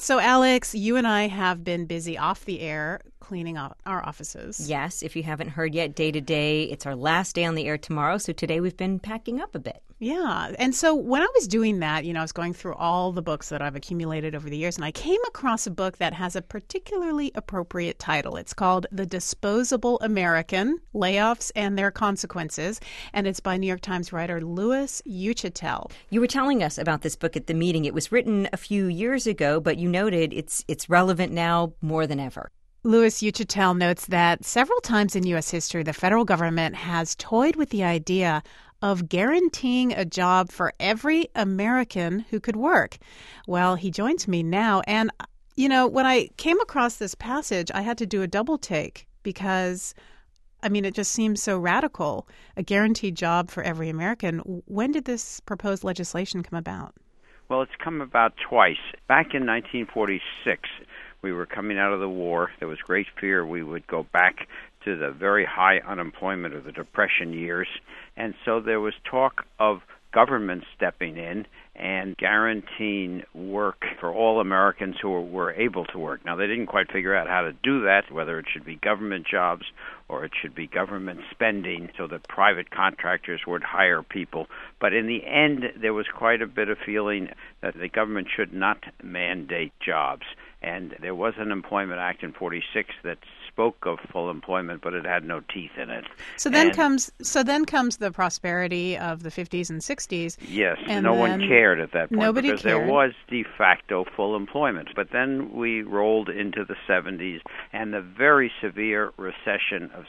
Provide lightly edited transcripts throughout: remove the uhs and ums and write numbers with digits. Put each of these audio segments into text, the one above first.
So, Alex, you and I have been busy off the air cleaning up our offices. Yes, if you haven't heard yet, day to day, it's our last day on the air tomorrow. So today we've been packing up a bit. Yeah. And so when I was doing that, I was going through all the books that I've accumulated over the years, and I came across a book that has a particularly appropriate title. It's called The Disposable American: Layoffs and Their Consequences, and it's by New York Times writer Louis Uchitelj. You were telling us about this book at the meeting. It was written a few years ago, but you noted it's relevant now more than ever. Louis Uchitelj notes that several times in U.S. history, the federal government has toyed with the idea of guaranteeing a job for every American who could work. Well, he joins me now. And, when I came across this passage, I had to do a double take because, it just seems so radical, a guaranteed job for every American. When did this proposed legislation come about? Well, it's come about twice. Back in 1946, we were coming out of the war. There was great fear we would go back to the very high unemployment of the Depression years. And so there was talk of government stepping in and guaranteeing work for all Americans who were able to work. Now, they didn't quite figure out how to do that, whether it should be government jobs or it should be government spending so that private contractors would hire people. But in the end, there was quite a bit of feeling that the government should not mandate jobs. And there was an Employment Act in 46 that spoke of full employment, but it had no teeth in it. So then comes the prosperity of the 50s and 60s. Yes, and no one cared at that point because cared. There was de facto full employment. But then we rolled into the 70s and the very severe recession of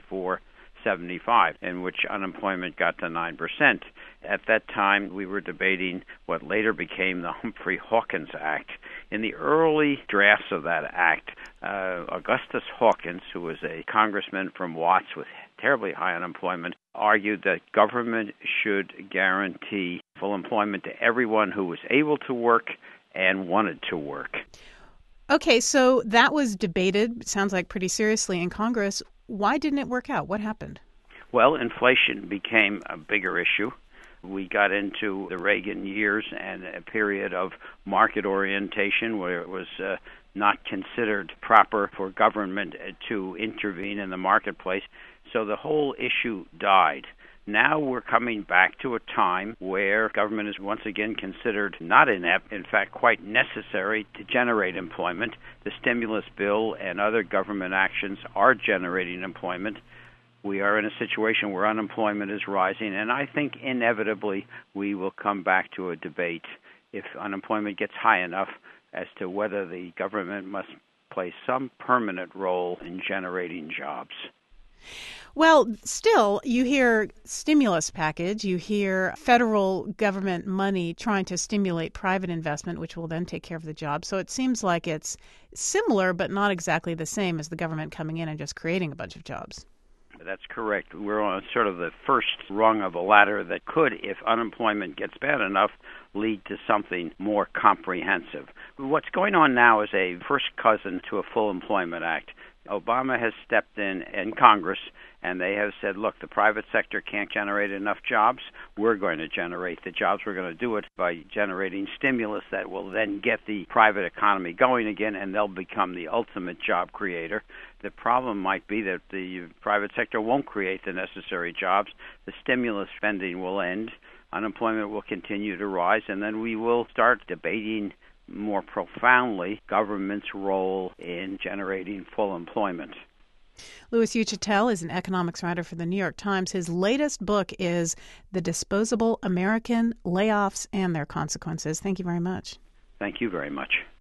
74-75, in which unemployment got to 9%. At that time, we were debating what later became the Humphrey-Hawkins Act. In the early drafts of that act, Augustus Hawkins, who was a congressman from Watts with terribly high unemployment, argued that government should guarantee full employment to everyone who was able to work and wanted to work. Okay, so that was debated, sounds like pretty seriously in Congress. Why didn't it work out? What happened? Well, inflation became a bigger issue. We got into the Reagan years and a period of market orientation where it was not considered proper for government to intervene in the marketplace. So the whole issue died. Now we're coming back to a time where government is once again considered not inept, in fact quite necessary to generate employment. The stimulus bill and other government actions are generating employment. We are in a situation where unemployment is rising, and I think inevitably we will come back to a debate if unemployment gets high enough as to whether the government must play some permanent role in generating jobs. Well, still, you hear stimulus package, you hear federal government money trying to stimulate private investment, which will then take care of the job. So it seems like it's similar, but not exactly the same as the government coming in and just creating a bunch of jobs. That's correct. We're on sort of the first rung of a ladder that could, if unemployment gets bad enough, lead to something more comprehensive. What's going on now is a first cousin to a Full Employment Act. Obama has stepped in Congress, and they have said, look, the private sector can't generate enough jobs. We're going to generate the jobs. We're going to do it by generating stimulus that will then get the private economy going again, and they'll become the ultimate job creator. The problem might be that the private sector won't create the necessary jobs. The stimulus spending will end. Unemployment will continue to rise, and then we will start debating more profoundly government's role in generating full employment. Louis Uchitelj is an economics writer for the New York Times. His latest book is The Disposable American: Layoffs and Their Consequences. Thank you very much. Thank you very much.